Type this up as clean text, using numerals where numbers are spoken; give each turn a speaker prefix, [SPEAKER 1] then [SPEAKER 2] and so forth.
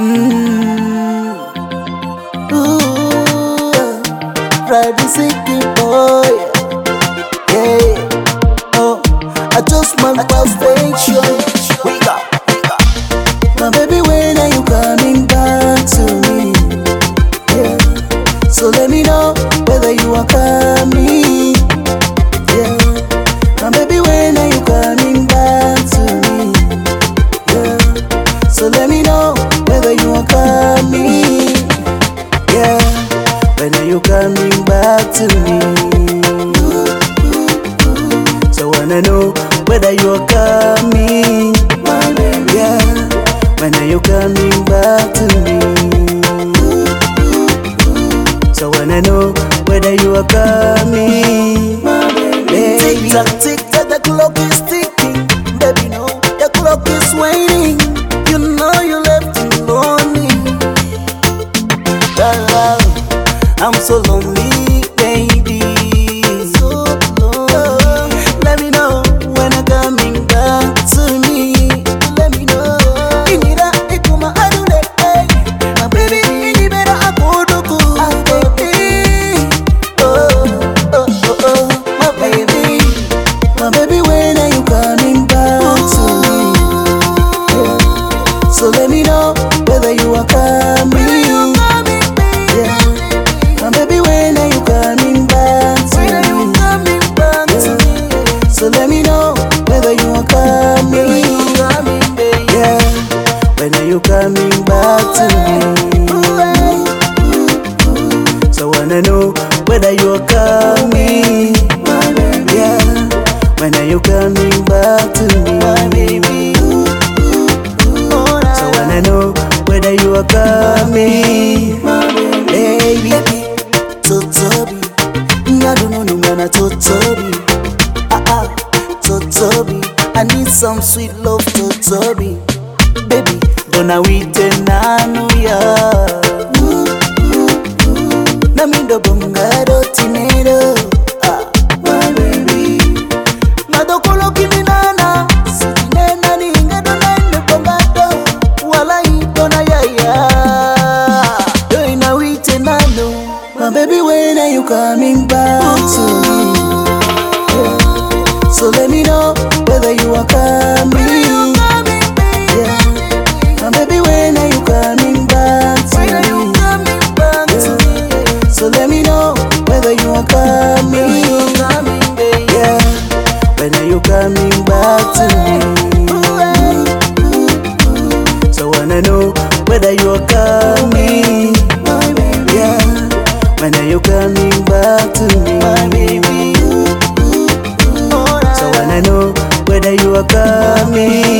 [SPEAKER 1] Ooh, Friday City boy. Yeah. Oh, I just my station. We got. My baby, when are you coming back to me? Yeah. So let me know whether you are coming. Yeah. My baby, when are you coming back to me? Yeah. So let me know whether you are coming. Yeah. When are you coming back to me? So wanna know whether you are coming. Yeah. When are you coming back to me? So wanna know whether you are coming. Baby, tick tock, the clock is ticking. Baby, no, the clock is waiting. You know you left me lonely. I'm so lonely, baby. So lonely. Let me know when you're coming back to me. Let me know. Inira ikuma adule, my baby. Inibera akodoku, baby. Oh, my baby. My baby, when are you coming back to me? Yeah. So let me know whether you are coming. Yeah. My baby, when are you coming back to me? Yeah. So let me know whether you are coming. Yeah. When are you coming back to me? So wanna know whether you are coming. Yeah. When are you coming back to me? So wanna know whether you are coming. Baby, Totobi, I don't know no man Totobi. Totobi, I need some sweet love, Totobi. Baby, don't I wait nanu ya. Namindo bungado tinedo. My baby, nadokolo kiminana. Sitinena ni ingado nane bungado. Wala itona yaya. Don't I wait nanu. My baby, when are you coming back to me? Yeah. So let me know whether you are coming. Yeah. My baby, when are you coming back to me? Yeah. So let me know whether you are coming. Yeah. When are you coming back to me? So wanna know whether you are coming. Yeah. When are you coming back to me? So wanna know whether you are coming.